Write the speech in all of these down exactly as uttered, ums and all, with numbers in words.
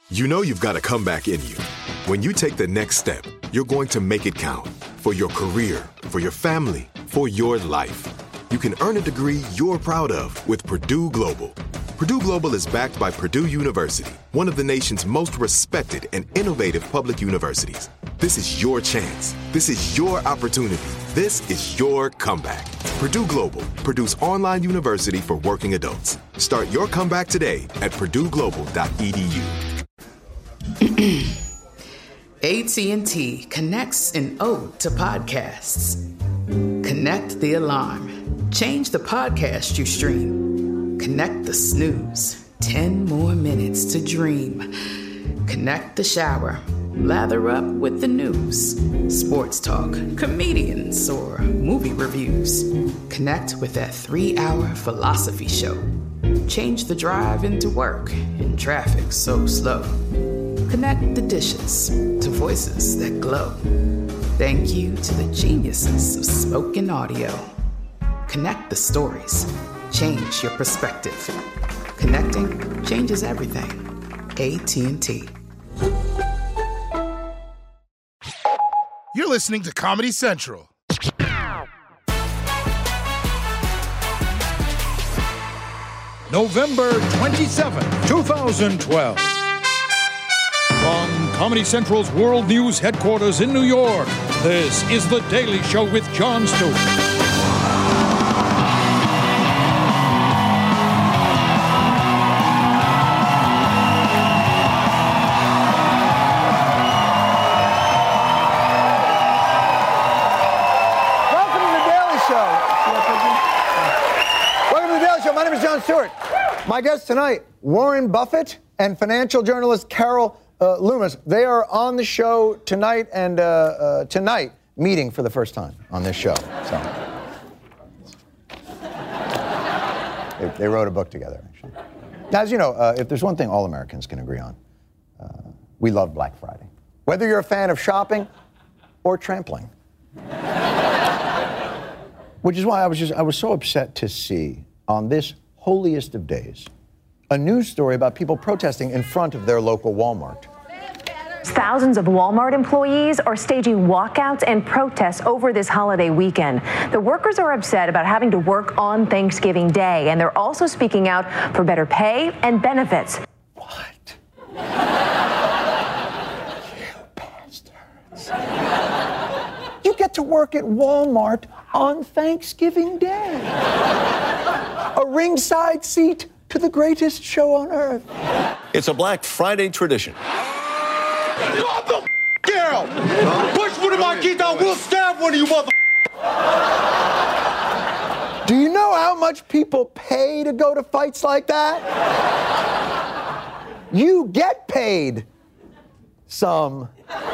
You know you've got a comeback in you. When you take the next step, you're going to make it count. For your career, for your family, for your life. You can earn a degree you're proud of with Purdue Global. Purdue Global is backed by Purdue University, one of the nation's most respected and innovative public universities. This is your chance. This is your opportunity. This is your comeback. Purdue Global, Purdue's online university for working adults. Start your comeback today at purdue global dot e d u. A T and T connects an ode to podcasts. Connect the alarm. Change the podcast you stream. Connect the snooze. Ten more minutes to dream. Connect the shower. Lather up with the news. Sports talk, comedians, or movie reviews. Connect with that three-hour philosophy show. Change the drive into work in traffic so slow. Connect the dishes to voices that glow. Thank you to the geniuses of spoken audio. Connect the stories. Change your perspective. Connecting changes everything. A T and T. You're listening to Comedy Central. November twenty-seventh, twenty twelve. From Comedy Central's World News headquarters in New York, this is The Daily Show with Jon Stewart. Welcome to The Daily Show. Welcome to The Daily Show. My name is Jon Stewart. My guest tonight, Warren Buffett and financial journalist Carol Uh, Loomis. They are on the show tonight and uh, uh, tonight meeting for the first time on this show. So they, they wrote a book together, actually. Now, as you know, uh, if there's one thing all Americans can agree on, uh, we love Black Friday. Whether you're a fan of shopping or trampling. Which is why I was just I was so upset to see on this holiest of days a news story about people protesting in front of their local Walmart. Thousands of Walmart employees are staging walkouts and protests over this holiday weekend. The workers are upset about having to work on Thanksgiving Day, and they're also speaking out for better pay and benefits. What? You bastards. You get to work at Walmart on Thanksgiving Day. A ringside seat to the greatest show on earth. It's a Black Friday tradition. What the f*** girl? Push one of my kids out, we'll stab one of you mother. Do you know how much people pay to go to fights like that? You get paid some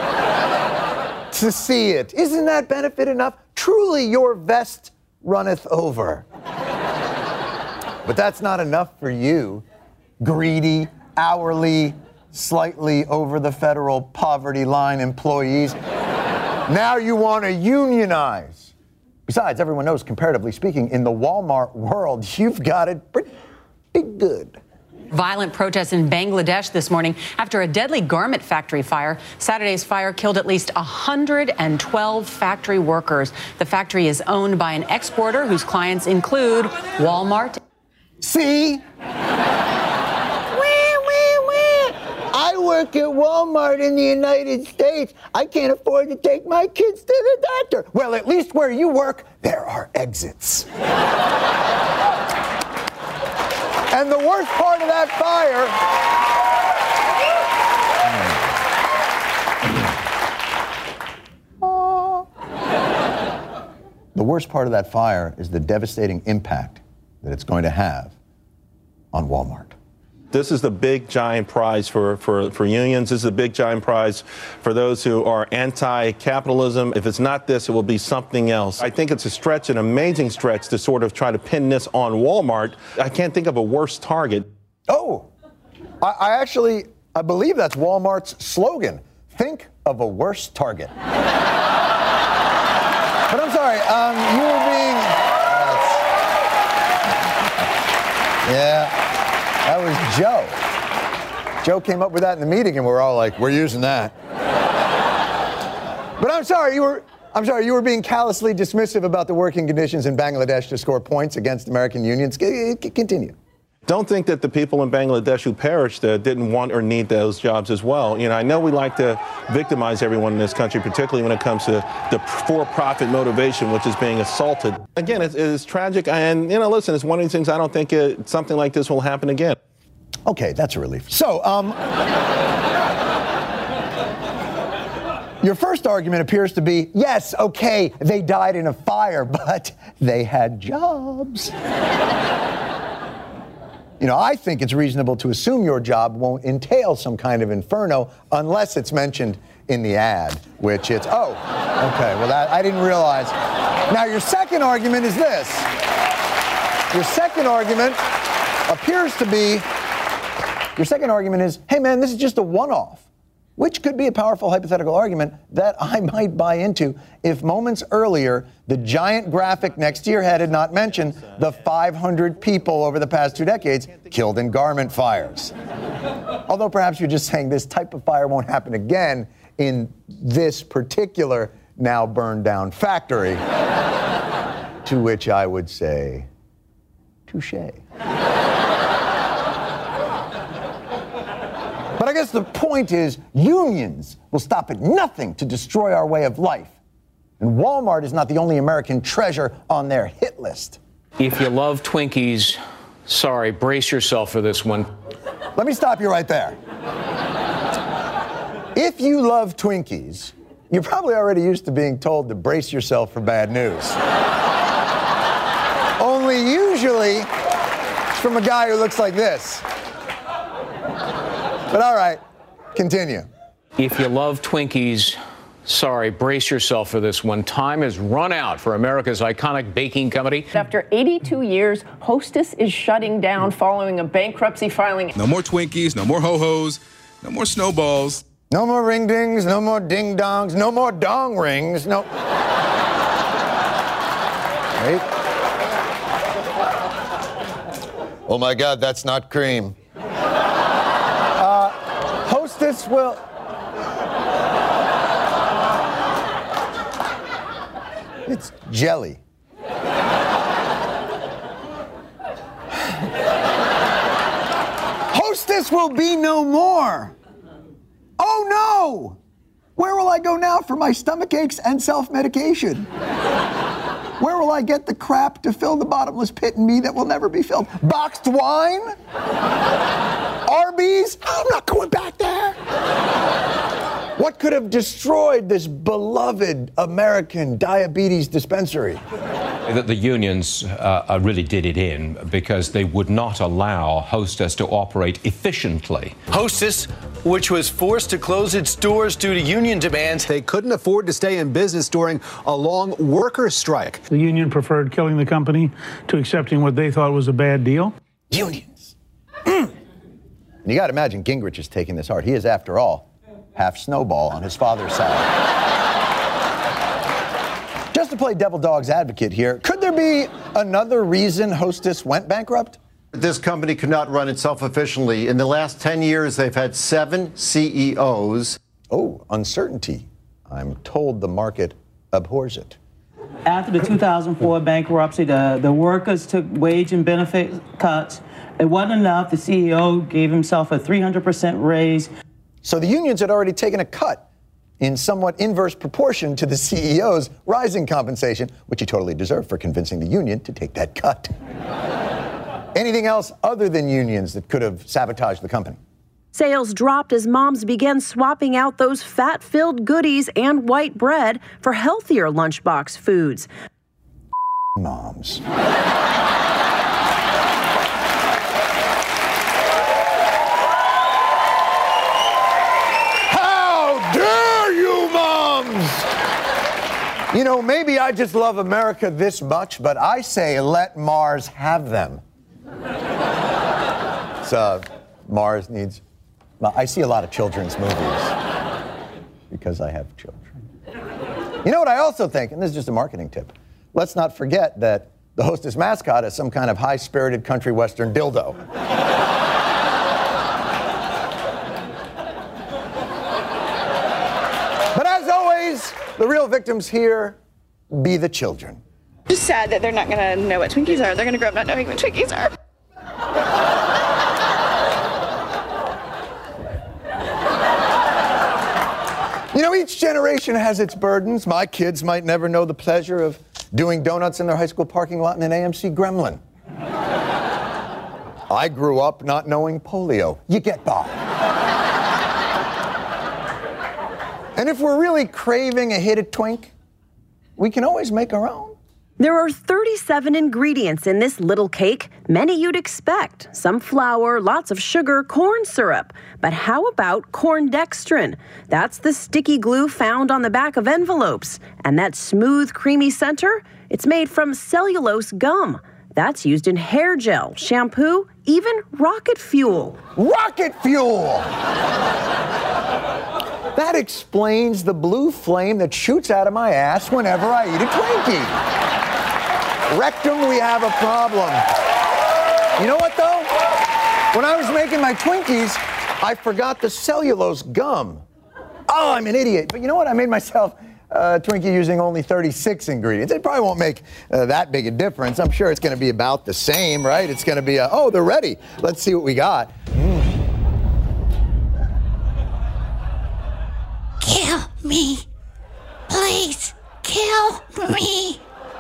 to see it. Isn't that benefit enough? Truly, your vest runneth over. But that's not enough for you, greedy, hourly, slightly over the federal poverty line employees. Now you want to unionize. Besides, everyone knows, comparatively speaking, in the Walmart world, you've got it pretty good. Violent protests in Bangladesh this morning after a deadly garment factory fire. Saturday's fire killed at least one hundred twelve factory workers. The factory is owned by an exporter whose clients include Walmart. See? I work at Walmart in the United States. I can't afford to take my kids to the doctor. Well, at least where you work, there are exits. And the worst part of that fire... The worst part of that fire is the devastating impact that it's going to have on Walmart. This is the big, giant prize for, for, for unions. This is a big, giant prize for those who are anti-capitalism. If it's not this, it will be something else. I think it's a stretch, an amazing stretch, to sort of try to pin this on Walmart. I can't think of a worse target. Oh, I, I actually, I believe that's Walmart's slogan. Think of a worse target. But I'm sorry, um, you were being... Uh, yeah. That was Joe. Joe came up with that in the meeting, and we're all like, we're using that. But I'm sorry, you were, I'm sorry, you were being callously dismissive about the working conditions in Bangladesh to score points against American unions. C- continue. Don't think that the people in Bangladesh who perished uh, didn't want or need those jobs as well. You know, I know we like to victimize everyone in this country, particularly when it comes to the for-profit motivation, which is being assaulted. Again, it's, it's tragic. And, you know, listen, it's one of these things I don't think it, something like this will happen again. Okay, that's a relief. So, um, your first argument appears to be, yes, okay, they died in a fire, but they had jobs. You know, I think it's reasonable to assume your job won't entail some kind of inferno unless it's mentioned in the ad, which it's, oh, okay, well, that, I didn't realize. Now, your second argument is this. Your second argument appears to be, your second argument is, hey, man, this is just a one-off, which could be a powerful hypothetical argument that I might buy into if moments earlier the giant graphic next to your head had not mentioned the five hundred people over the past two decades killed in garment fires. Although perhaps you're just saying this type of fire won't happen again in this particular now burned down factory, to which I would say, touché. But I guess the point is, unions will stop at nothing to destroy our way of life. And Walmart is not the only American treasure on their hit list. If you love Twinkies, sorry, brace yourself for this one. Let me stop you right there. If you love Twinkies, you're probably already used to being told to brace yourself for bad news. Only usually it's from a guy who looks like this. But all right, continue. If you love Twinkies, sorry, brace yourself for this one. Time has run out for America's iconic baking company. After eighty-two years, Hostess is shutting down following a bankruptcy filing. No more Twinkies, no more Ho-Hos, no more Snowballs. No more ring dings, no more ding dongs, no more dong rings, no. Wait. Oh my God, that's not cream. Uh, Hostess will. It's jelly. Hostess will be no more. Oh no! Where will I go now for my stomach aches and self-medication? Where will I get the crap to fill the bottomless pit in me that will never be filled? Boxed wine? Arby's? I'm not going back there. What could have destroyed this beloved American diabetes dispensary? That the unions uh, really did it in because they would not allow Hostess to operate efficiently. Hostess, which was forced to close its doors due to union demands. They couldn't afford to stay in business during a long worker strike. The union preferred killing the company to accepting what they thought was a bad deal. Unions. Mm. You got to imagine Gingrich is taking this hard. He is, after all, half Snowball on his father's side. Just to play devil dog's advocate here, could there be another reason Hostess went bankrupt? This company could not run itself efficiently. In the last ten years, they've had seven C E Os. Oh, uncertainty. I'm told the market abhors it. After the two thousand four bankruptcy, the, the workers took wage and benefit cuts. It wasn't enough. The C E O gave himself a three hundred percent raise. So the unions had already taken a cut in somewhat inverse proportion to the C E O's rising compensation, which he totally deserved for convincing the union to take that cut. Anything else other than unions that could have sabotaged the company? Sales dropped as moms began swapping out those fat-filled goodies and white bread for healthier lunchbox foods. Moms. How dare you, moms! You know, maybe I just love America this much, but I say let Mars have them. So, Mars needs... I see a lot of children's movies because I have children. You know what I also think, and this is just a marketing tip, let's not forget that the Hostess mascot is some kind of high-spirited country western dildo. Boys, the real victims here be the children. Just sad that they're not going to know what Twinkies are. They're going to grow up not knowing what Twinkies are. You know, each generation has its burdens. My kids might never know the pleasure of doing donuts in their high school parking lot in an A M C Gremlin. I grew up not knowing polio. You get by. And if we're really craving a hit of Twink, we can always make our own. There are thirty-seven ingredients in this little cake, many you'd expect. Some flour, lots of sugar, corn syrup. But how about corn dextrin? That's the sticky glue found on the back of envelopes. And that smooth, creamy center? It's made from cellulose gum. That's used in hair gel, shampoo, even rocket fuel. Rocket fuel! That explains the blue flame that shoots out of my ass whenever I eat a Twinkie. Rectum, we have a problem. You know what, though? When I was making my Twinkies, I forgot the cellulose gum. Oh, I'm an idiot. But you know what? I made myself a Twinkie using only thirty-six ingredients. It probably won't make uh, that big a difference. I'm sure it's going to be about the same, right? It's going to be, a, oh, they're ready. Let's see what we got. Mm. Kill me. Please, kill me.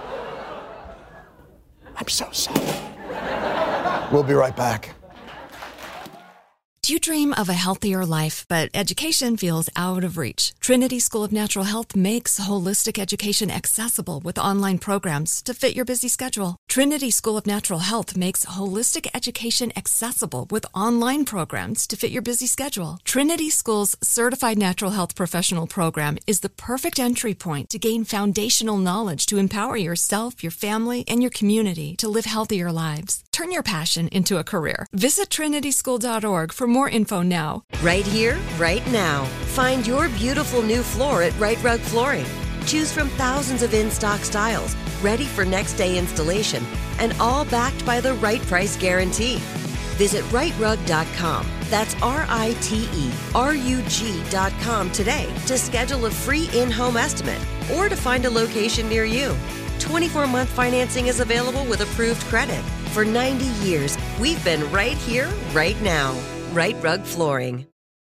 I'm so sorry. We'll be right back. Do you dream of a healthier life, but education feels out of reach? Trinity School of Natural Health makes holistic education accessible with online programs to fit your busy schedule. Trinity School of Natural Health makes holistic education accessible with online programs to fit your busy schedule. Trinity School's Certified Natural Health Professional Program is the perfect entry point to gain foundational knowledge to empower yourself, your family, and your community to live healthier lives. Turn your passion into a career. Visit trinity school dot org for more info now. Right here, right now. Find your beautiful new floor at Right Rug Flooring. Choose from thousands of in-stock styles, ready for next day installation, and all backed by the right price guarantee. Visit right rug dot com. That's R I T E R U G dot com today to schedule a free in-home estimate or to find a location near you. twenty-four month financing is available with approved credit. For ninety years, we've been right here, right now. Right Rug Flooring.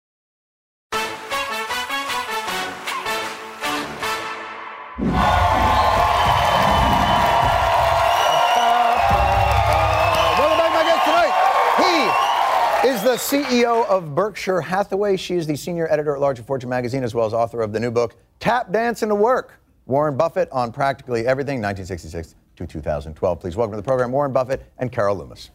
Welcome back, my guest tonight. He is the C E O of Berkshire Hathaway. She is the senior editor-at-large of Fortune magazine, as well as author of the new book, Tap Dancing to Work. Warren Buffett on practically everything, nineteen sixty-six to two thousand twelve. Please welcome to the program Warren Buffett and Carol Loomis.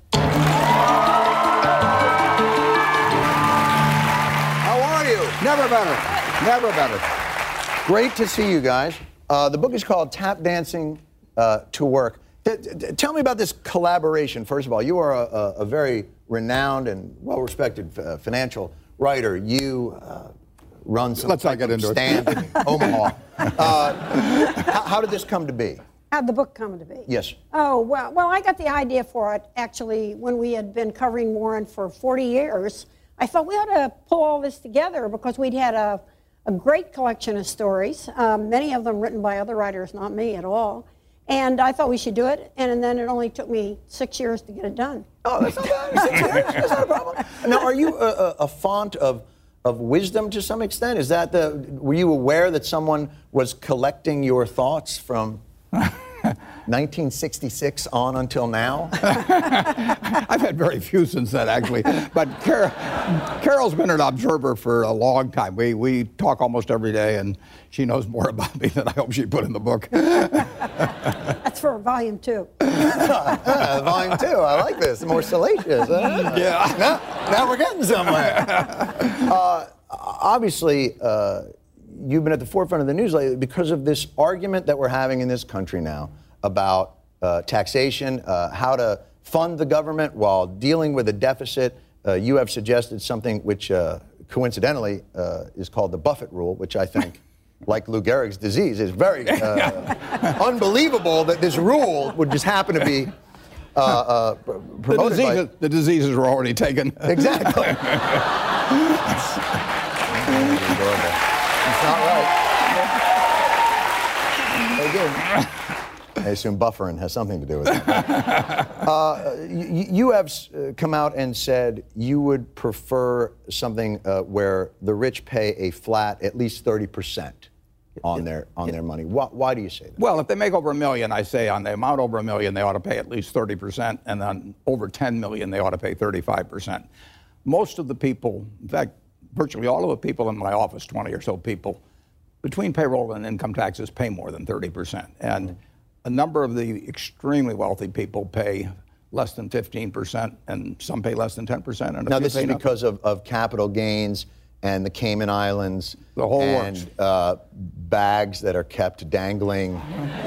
How are you? Never better. Never better. Great to see you guys. Uh, the book is called Tap Dancing uh, to Work. T- t- tell me about this collaboration. First of all, you are a, a, a very renowned and well-respected uh, financial writer. You uh, run some Let's not get into stand it. in Omaha. Uh, how, how did this come to be? How'd the book come to be? Yes. Oh, well, well, I got the idea for it, actually, when we had been covering Warren for forty years. I thought we ought to pull all this together because we'd had a, a great collection of stories, um, many of them written by other writers, not me at all. And I thought we should do it, and, and then it only took me six years to get it done. Oh, that's not bad. Six years? That's not a problem. Now, are you a, a, a font of of wisdom to some extent? Is that the? Were you aware that someone was collecting your thoughts from nineteen sixty-six on until now? I've had very few since then, actually. But Carol, Carol's been an observer for a long time. We we talk almost every day, and she knows more about me than I hope she put in the book. That's for volume two. uh, volume two. I like this. More salacious. Uh, yeah. Now, now we're getting somewhere. Uh, obviously, uh, you've been at the forefront of the news lately because of this argument that we're having in this country now about uh, taxation, uh, how to fund the government while dealing with a deficit. Uh, you have suggested something which, uh, coincidentally, uh, is called the Buffett rule, which I think, like Lou Gehrig's disease, is very uh, unbelievable that this rule would just happen to be uh, uh, promoted the, diseases, by... the diseases were already taken. Exactly. It's not right. Again, I assume buffering has something to do with it. uh, you, you have uh, come out and said you would prefer something uh, where the rich pay a flat at least thirty percent on their on their money. Why, why do you say that? Well, if they make over a million, I say on the amount over a million, they ought to pay at least thirty percent, and on over ten million, they ought to pay thirty-five percent. Most of the people, in fact, virtually all of the people in my office, twenty or so people, between payroll and income taxes pay more than thirty percent. And mm-hmm. a number of the extremely wealthy people pay less than fifteen percent, and some pay less than ten percent. And now, this is because of, of capital gains and the Cayman Islands, the whole and works. Uh, bags that are kept dangling.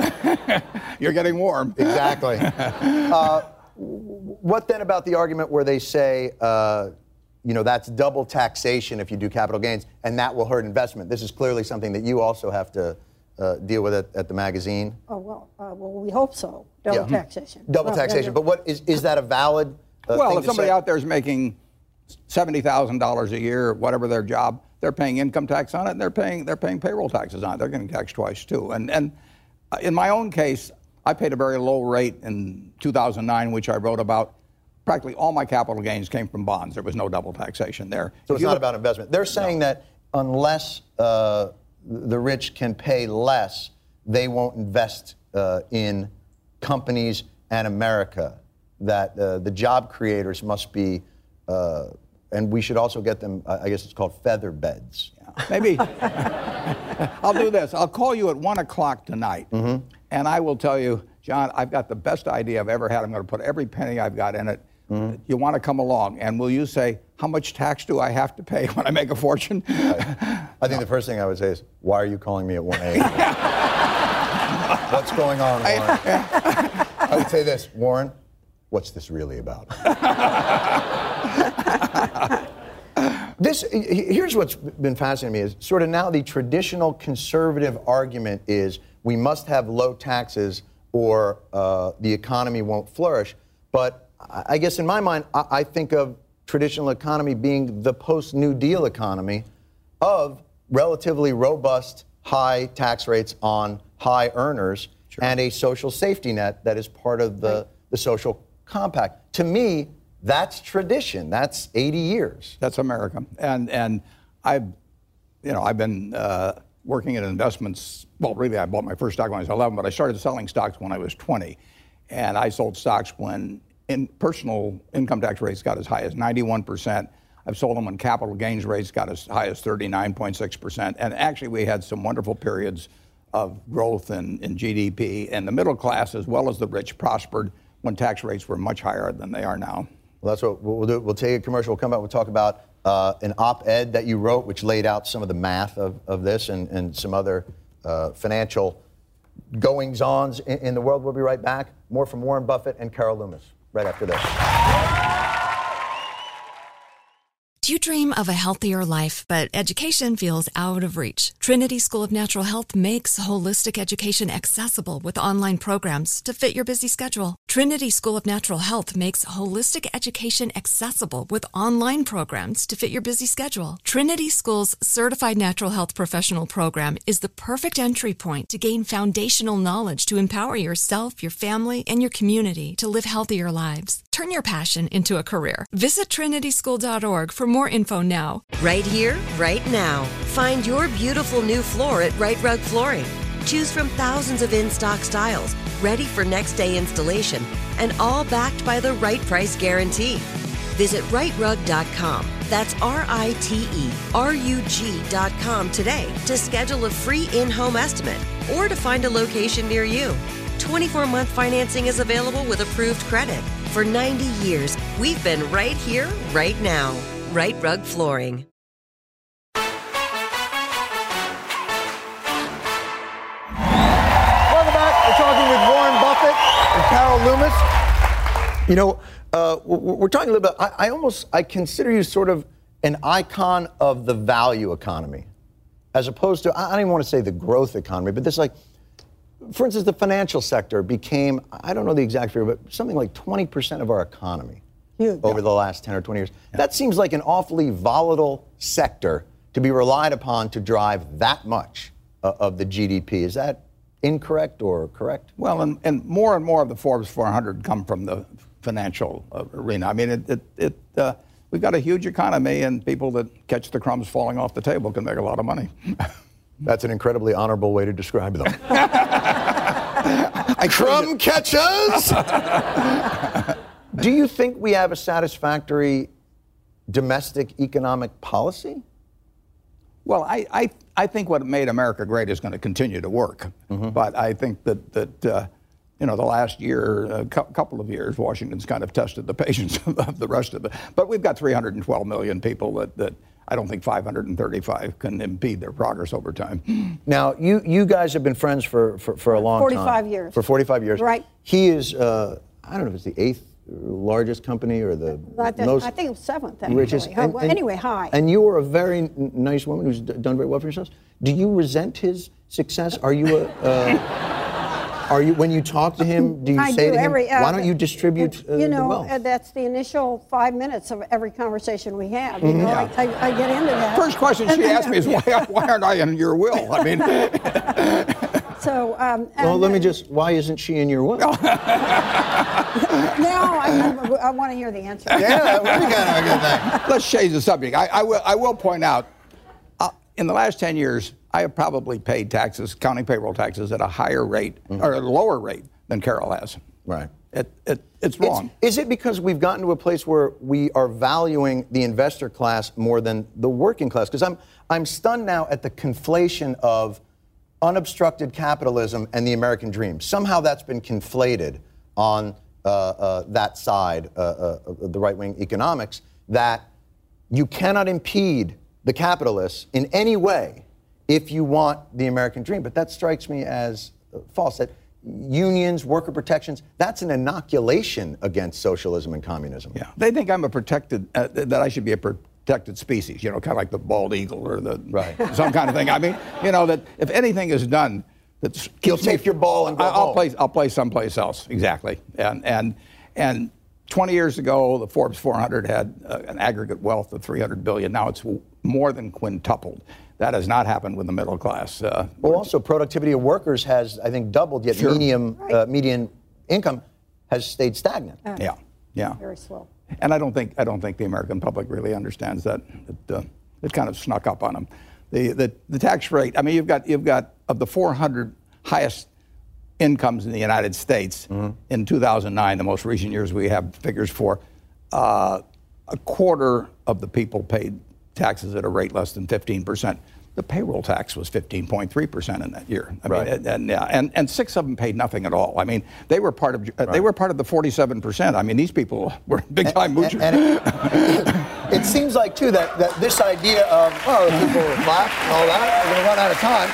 You're getting warm. Exactly. uh, what then about the argument where they say, uh, you know, that's double taxation if you do capital gains, and that will hurt investment? This is clearly something that you also have to uh, deal with at, at the magazine. Oh, well, uh, well, we hope so. Double Yeah. taxation. Double Well, taxation. then- But what is is that a valid uh, well, thing if to somebody say? out there is making seventy thousand dollars a year, whatever their job, they're paying income tax on it, and they're paying they're paying payroll taxes on it. They're getting taxed twice too. And and uh, in my own case, I paid a very low rate in two thousand nine, which I wrote about. Practically all my capital gains came from bonds. There was no double taxation there. So If it's you not look- about investment. They're saying that unless uh, the rich can pay less, they won't invest uh, in companies and America. That uh, the job creators must be, uh, and we should also get them, I guess it's called feather beds. Yeah. Maybe. I'll do this. I'll call you at one o'clock tonight, Mm-hmm. and I will tell you, John, I've got the best idea I've ever had. I'm going to put every penny I've got in it. Mm-hmm. You want to come along, and will you say, how much tax do I have to pay when I make a fortune? I think the first thing I would say is, why are you calling me at one a.m.? What's going on, Warren? I would say this, Warren, what's this really about? This, here's what's been fascinating to me is sort of now the traditional conservative argument is we must have low taxes or uh, the economy won't flourish. But I guess in my mind, I, I think of traditional economy being the post-New Deal economy of relatively robust, high tax rates on high earners and a social safety net that is part of the, the social compact. To me, that's tradition. That's eighty years. That's America. And and I've, you know, I've been uh, working in investments. Well, really, I bought my first stock when I was eleven, but I started selling stocks when I was twenty. And I sold stocks when in personal income tax rates got as high as ninety-one percent. I've sold them when capital gains rates got as high as thirty-nine point six percent. And actually, we had some wonderful periods of growth in, in G D P. And the middle class, as well as the rich, prospered when tax rates were much higher than they are now. Well, that's what we'll do. We'll take a commercial. We'll come back. We'll talk about uh, an op-ed that you wrote, which laid out some of the math of, of this and, and some other uh, financial goings-ons in, in the world. We'll be right back. More from Warren Buffett and Carol Loomis right after this. Do you dream of a healthier life, but education feels out of reach? Trinity School of Natural Health makes holistic education accessible with online programs to fit your busy schedule. Trinity School of Natural Health makes holistic education accessible with online programs to fit your busy schedule. Trinity School's Certified Natural Health Professional Program is the perfect entry point to gain foundational knowledge to empower yourself, your family, and your community to live healthier lives. Turn your passion into a career. Visit trinity school dot org for more info now. Right here, right now. Find your beautiful new floor at Right Rug Flooring. Choose from thousands of in-stock styles, ready for next day installation, and all backed by the right price guarantee. Visit right rug dot com. That's R I T E R U G dot com today to schedule a free in-home estimate or to find a location near you. twenty-four month financing is available with approved credit. For ninety years, we've been right here, right now. Right Rug Flooring. Welcome back. We're talking with Warren Buffett and Carol Loomis. You know, uh, we're, we're talking a little bit. I, I almost I consider you sort of an icon of the value economy, as opposed to I don't even want to say the growth economy, but this like. For instance, the financial sector became, I don't know the exact figure, but something like twenty percent of our economy yeah. over the last ten or twenty years. Yeah. That seems like an awfully volatile sector to be relied upon to drive that much uh, of the G D P. Is that incorrect or correct? Well, and, and more and more of the Forbes four hundred come from the financial uh, arena. I mean, it, it, it uh, we've got a huge economy, and people that catch the crumbs falling off the table can make a lot of money. That's an incredibly honorable way to describe them. Crumb catchers! Do you think we have a satisfactory domestic economic policy? Well, I, I, I think what made America great is going to continue to work. Mm-hmm. But I think that, that uh, you know, the last year, a cu- couple of years, Washington's kind of tested the patience of the rest of it. But we've got three hundred twelve million people that, that I don't think five hundred thirty-five can impede their progress over time. Now, you, you guys have been friends for, for, for a long forty-five time. forty-five years. For forty-five years. Right. He is, uh, I don't know if it's the eighth largest company or the I think, most I think it was seventh, actually. richest. And, well, and, anyway, high. And you are a very n- nice woman who's d- done very well for yourself. Do you resent his success? Are you a... Uh, Are you, when you talk to him, do you I say do to him, every, uh, why don't you distribute uh, you know, the wealth? uh, that's the initial five minutes of every conversation we have. You Mm-hmm. know, Yeah. I, I, I get into that. First question she asked me is, why, why aren't I in your will? I mean... So, um, well, and, let me just, why isn't she in your will? now I, I want to hear the answer. Yeah, we got a good thing. Let's change the subject. I, I, will, I will point out, uh, in the last ten years, I have probably paid taxes, counting payroll taxes, at a higher rate, mm-hmm. or a lower rate than Carol has. Right. It, it, it's wrong. It's, is it because we've gotten to a place where we are valuing the investor class more than the working class? Because I'm, I'm stunned now at the conflation of unobstructed capitalism and the American dream. Somehow that's been conflated on uh, uh, that side uh, uh, of the right-wing economics, that you cannot impede the capitalists in any way if you want the American dream. But that strikes me as uh, false. That unions, worker protections, that's an inoculation against socialism and communism. Yeah, they think I'm a protected, uh, that I should be a protected species, you know, kind of like the bald eagle or the, right. some kind of thing. I mean, you know, that if anything is done, that's you'll take me, your ball and go I, I'll home. play. I'll play someplace else. Exactly. And and and twenty years ago, the Forbes four hundred had uh, an aggregate wealth of three hundred billion. Now it's more than quintupled. That has not happened with the middle class. Uh, well, also productivity of workers has, I think, doubled. Yet sure. medium right. uh, median income has stayed stagnant. Uh, yeah. Yeah. Very slow. And I don't think I don't think the American public really understands that. It, uh, it kind of snuck up on them. The, the the tax rate. I mean, you've got you've got of the four hundred highest incomes in the United States mm-hmm. in two thousand nine, the most recent years we have figures for, uh, a quarter of the people paid taxes at a rate less than fifteen percent. The payroll tax was fifteen point three percent in that year. I right. mean, and, and, yeah, and and six of them paid nothing at all. I mean, they were part of uh, right. they were part of the forty-seven percent. I mean, these people were big time moochers. And, and it, it seems like too that, that this idea of oh, people laugh and all that, we're going to run out of time,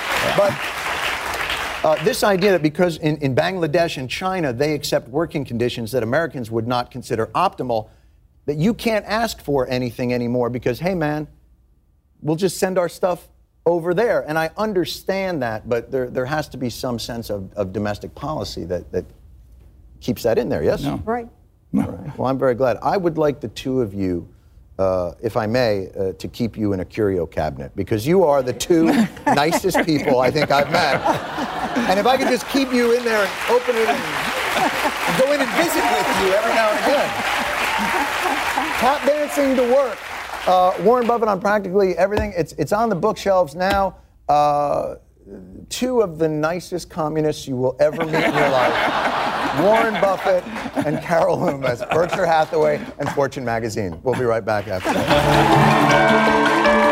but uh, this idea that because in, in Bangladesh and China they accept working conditions that Americans would not consider optimal, that you can't ask for anything anymore because hey man, we'll just send our stuff over there. And I understand that, but there there has to be some sense of, of domestic policy that, that keeps that in there, yes? No. Right. No. Right. Well, I'm very glad. I would like the two of you, uh, if I may, uh, to keep you in a curio cabinet, because you are the two nicest people I think I've met. And if I could just keep you in there and open it and, and go in and visit with you every now and again. Tap dancing to work. Uh, Warren Buffett on practically everything. It's it's on the bookshelves now. Uh, two of the nicest communists you will ever meet in your life. Warren Buffett and Carol Loomis, Berkshire Hathaway and Fortune Magazine. We'll be right back after that.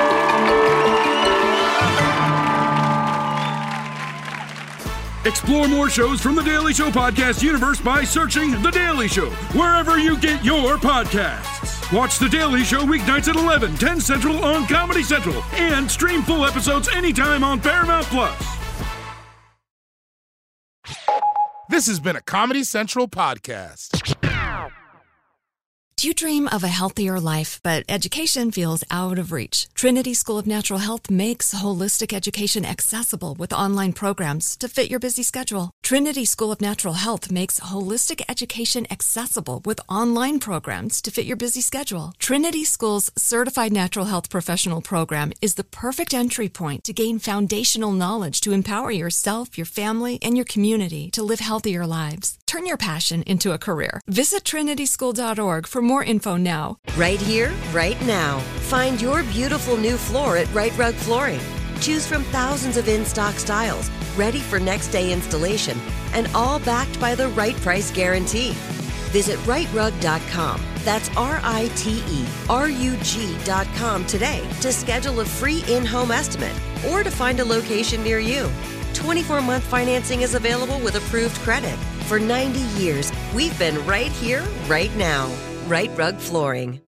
Explore more shows from The Daily Show podcast universe by searching The Daily Show wherever you get your podcasts. Watch The Daily Show weeknights at eleven, ten Central on Comedy Central, and stream full episodes anytime on Paramount Plus. This has been a Comedy Central podcast. Do you dream of a healthier life, but education feels out of reach? Trinity School of Natural Health makes holistic education accessible with online programs to fit your busy schedule. Trinity School of Natural Health makes holistic education accessible with online programs to fit your busy schedule. Trinity School's Certified Natural Health Professional Program is the perfect entry point to gain foundational knowledge to empower yourself, your family, and your community to live healthier lives. Turn your passion into a career. Visit trinity school dot org for more info now. Right here, right now. Find your beautiful new floor at Right Rug Flooring. Choose from thousands of in-stock styles, ready for next day installation, and all backed by the right price guarantee. Visit right rug dot com. That's R I T E R U G dot com today to schedule a free in-home estimate or to find a location near you. twenty-four month financing is available with approved credit. For ninety years, we've been right here, right now. Right Rug Flooring.